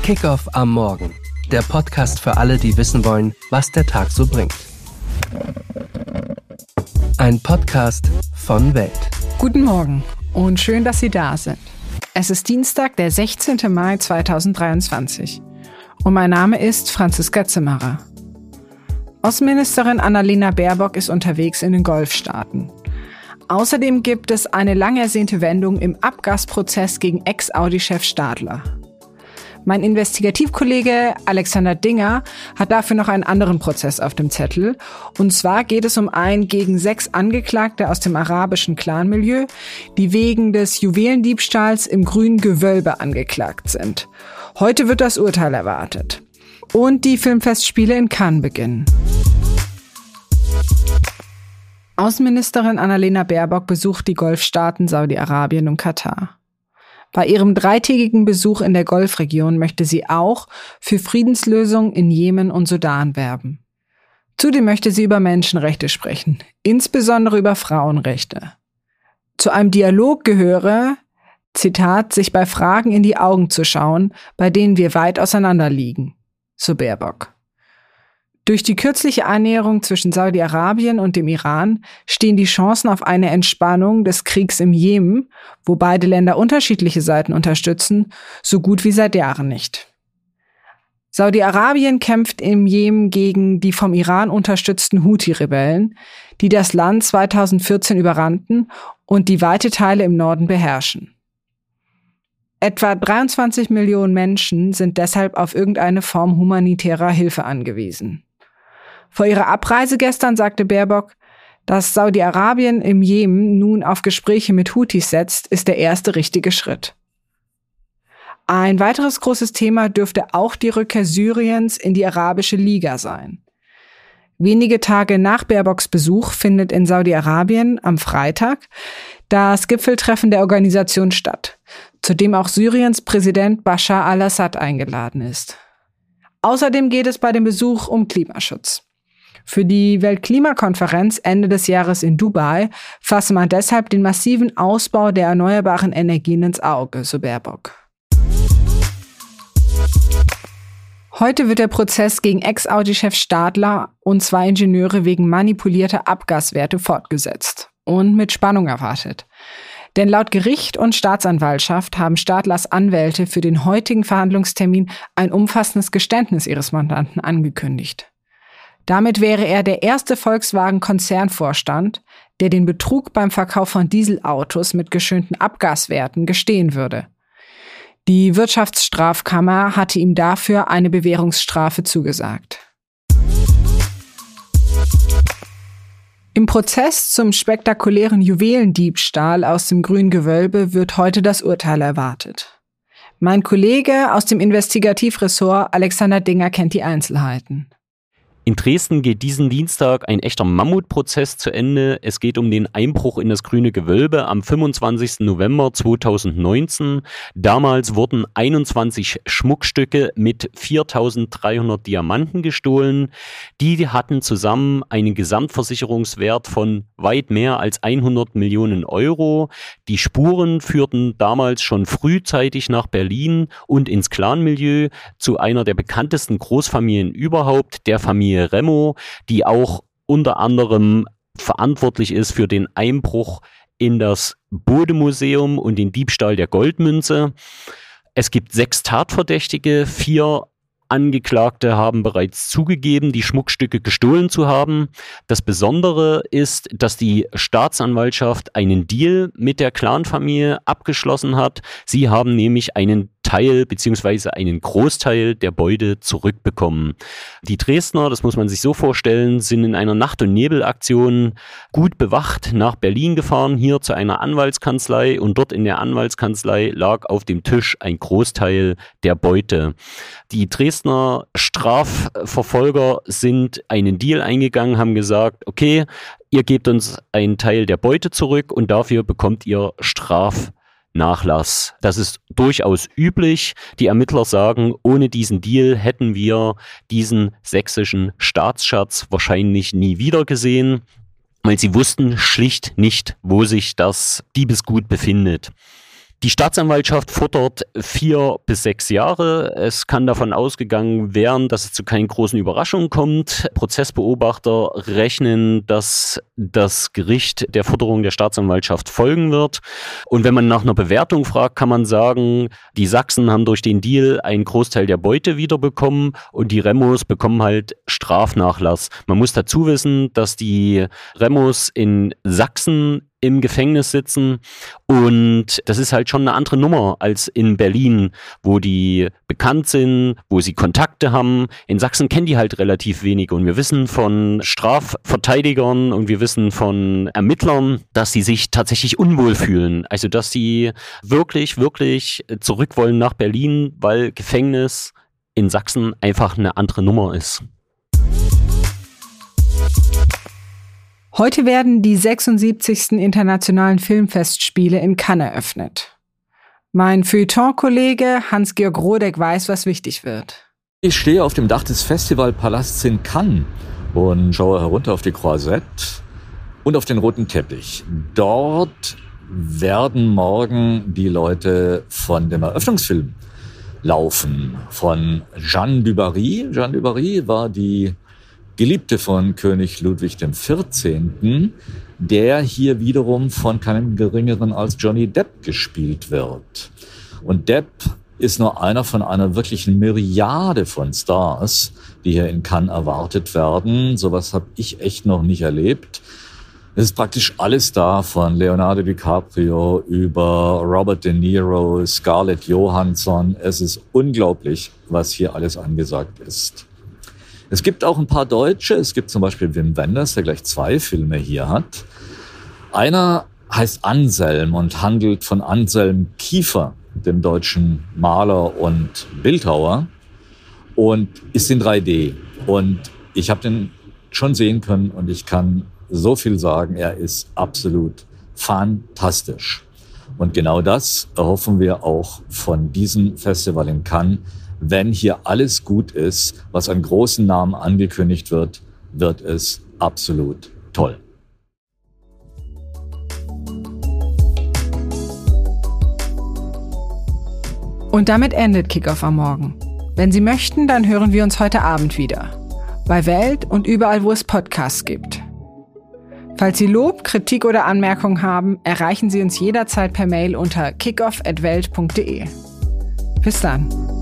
Kickoff am Morgen. Der Podcast für alle, die wissen wollen, was der Tag so bringt. Ein Podcast von Welt. Guten Morgen und schön, dass Sie da sind. Es ist Dienstag, der 16. Mai 2023. Und mein Name ist Franziska Zimmerer. Außenministerin Annalena Baerbock ist unterwegs in den Golfstaaten. Außerdem gibt es eine lang ersehnte Wendung im Abgasprozess gegen Ex-Audi-Chef Stadler. Mein Investigativkollege Alexander Dinger hat dafür noch einen anderen Prozess auf dem Zettel. Und zwar geht es um einen gegen 6 Angeklagte aus dem arabischen Clanmilieu, die wegen des Juwelendiebstahls im Grünen Gewölbe angeklagt sind. Heute wird das Urteil erwartet. Und die Filmfestspiele in Cannes beginnen. Außenministerin Annalena Baerbock besucht die Golfstaaten Saudi-Arabien und Katar. Bei ihrem 3-tägigen Besuch in der Golfregion möchte sie auch für Friedenslösungen in Jemen und Sudan werben. Zudem möchte sie über Menschenrechte sprechen, insbesondere über Frauenrechte. Zu einem Dialog gehöre, Zitat, sich bei Fragen in die Augen zu schauen, bei denen wir weit auseinander liegen, so Baerbock. Durch die kürzliche Annäherung zwischen Saudi-Arabien und dem Iran stehen die Chancen auf eine Entspannung des Kriegs im Jemen, wo beide Länder unterschiedliche Seiten unterstützen, so gut wie seit Jahren nicht. Saudi-Arabien kämpft im Jemen gegen die vom Iran unterstützten Houthi-Rebellen, die das Land 2014 überrannten und die weite Teile im Norden beherrschen. Etwa 23 Millionen Menschen sind deshalb auf irgendeine Form humanitärer Hilfe angewiesen. Vor ihrer Abreise gestern sagte Baerbock, dass Saudi-Arabien im Jemen nun auf Gespräche mit Houthis setzt, ist der erste richtige Schritt. Ein weiteres großes Thema dürfte auch die Rückkehr Syriens in die Arabische Liga sein. Wenige Tage nach Baerbocks Besuch findet in Saudi-Arabien am Freitag das Gipfeltreffen der Organisation statt, zu dem auch Syriens Präsident Bashar al-Assad eingeladen ist. Außerdem geht es bei dem Besuch um Klimaschutz. Für die Weltklimakonferenz Ende des Jahres in Dubai fasse man deshalb den massiven Ausbau der erneuerbaren Energien ins Auge, so Baerbock. Heute wird der Prozess gegen Ex-Audi-Chef Stadler und 2 Ingenieure wegen manipulierter Abgaswerte fortgesetzt und mit Spannung erwartet. Denn laut Gericht und Staatsanwaltschaft haben Stadlers Anwälte für den heutigen Verhandlungstermin ein umfassendes Geständnis ihres Mandanten angekündigt. Damit wäre er der erste Volkswagen-Konzernvorstand, der den Betrug beim Verkauf von Dieselautos mit geschönten Abgaswerten gestehen würde. Die Wirtschaftsstrafkammer hatte ihm dafür eine Bewährungsstrafe zugesagt. Im Prozess zum spektakulären Juwelendiebstahl aus dem Grünen Gewölbe wird heute das Urteil erwartet. Mein Kollege aus dem Investigativressort Alexander Dinger kennt die Einzelheiten. In Dresden geht diesen Dienstag ein echter Mammutprozess zu Ende. Es geht um den Einbruch in das Grüne Gewölbe am 25. November 2019. Damals wurden 21 Schmuckstücke mit 4.300 Diamanten gestohlen. Die hatten zusammen einen Gesamtversicherungswert von weit mehr als 100 Millionen Euro. Die Spuren führten damals schon frühzeitig nach Berlin und ins Clanmilieu zu einer der bekanntesten Großfamilien überhaupt, der Familie Remo, die auch unter anderem verantwortlich ist für den Einbruch in das Bode-Museum und den Diebstahl der Goldmünze. Es gibt 6 Tatverdächtige, 4 Angeklagte haben bereits zugegeben, die Schmuckstücke gestohlen zu haben. Das Besondere ist, dass die Staatsanwaltschaft einen Deal mit der Clanfamilie abgeschlossen hat. Sie haben nämlich einen Teil bzw. einen Großteil der Beute zurückbekommen. Die Dresdner, das muss man sich so vorstellen, sind in einer Nacht- und Nebelaktion gut bewacht nach Berlin gefahren, hier zu einer Anwaltskanzlei, und dort in der Anwaltskanzlei lag auf dem Tisch ein Großteil der Beute. Die Dresdner Strafverfolger sind einen Deal eingegangen, haben gesagt, okay, ihr gebt uns einen Teil der Beute zurück und dafür bekommt ihr Strafnachlass. Das ist durchaus üblich. Die Ermittler sagen, ohne diesen Deal hätten wir diesen sächsischen Staatsschatz wahrscheinlich nie wieder gesehen, weil sie wussten schlicht nicht, wo sich das Diebesgut befindet. Die Staatsanwaltschaft fordert 4 bis 6 Jahre. Es kann davon ausgegangen werden, dass es zu keinen großen Überraschungen kommt. Prozessbeobachter rechnen, dass das Gericht der Forderung der Staatsanwaltschaft folgen wird. Und wenn man nach einer Bewertung fragt, kann man sagen, die Sachsen haben durch den Deal einen Großteil der Beute wiederbekommen und die Remos bekommen halt Strafnachlass. Man muss dazu wissen, dass die Remos in Sachsen im Gefängnis sitzen und das ist halt schon eine andere Nummer als in Berlin, wo die bekannt sind, wo sie Kontakte haben. In Sachsen kennen die halt relativ wenig und wir wissen von Strafverteidigern und wir wissen von Ermittlern, dass sie sich tatsächlich unwohl fühlen. Also dass sie wirklich, wirklich zurück wollen nach Berlin, weil Gefängnis in Sachsen einfach eine andere Nummer ist. Heute werden die 76. Internationalen Filmfestspiele in Cannes eröffnet. Mein Feuilleton-Kollege Hans-Georg Rodeck weiß, was wichtig wird. Ich stehe auf dem Dach des Festivalpalasts in Cannes und schaue herunter auf die Croisette und auf den roten Teppich. Dort werden morgen die Leute von dem Eröffnungsfilm laufen, von Jeanne du Barry. Jeanne du Barry war die Geliebte von König Ludwig XIV., der hier wiederum von keinem Geringeren als Johnny Depp gespielt wird. Und Depp ist nur einer von einer wirklichen Myriade von Stars, die hier in Cannes erwartet werden. Sowas habe ich echt noch nicht erlebt. Es ist praktisch alles da, von Leonardo DiCaprio über Robert De Niro, Scarlett Johansson. Es ist unglaublich, was hier alles angesagt ist. Es gibt auch ein paar Deutsche. Es gibt zum Beispiel Wim Wenders, der gleich 2 Filme hier hat. Einer heißt Anselm und handelt von Anselm Kiefer, dem deutschen Maler und Bildhauer, und ist in 3D. Und ich habe den schon sehen können und ich kann so viel sagen, er ist absolut fantastisch. Und genau das erhoffen wir auch von diesem Festival in Cannes. Wenn hier alles gut ist, was an großen Namen angekündigt wird, wird es absolut toll. Und damit endet Kickoff am Morgen. Wenn Sie möchten, dann hören wir uns heute Abend wieder. Bei Welt und überall, wo es Podcasts gibt. Falls Sie Lob, Kritik oder Anmerkungen haben, erreichen Sie uns jederzeit per Mail unter kickoff@welt.de. Bis dann.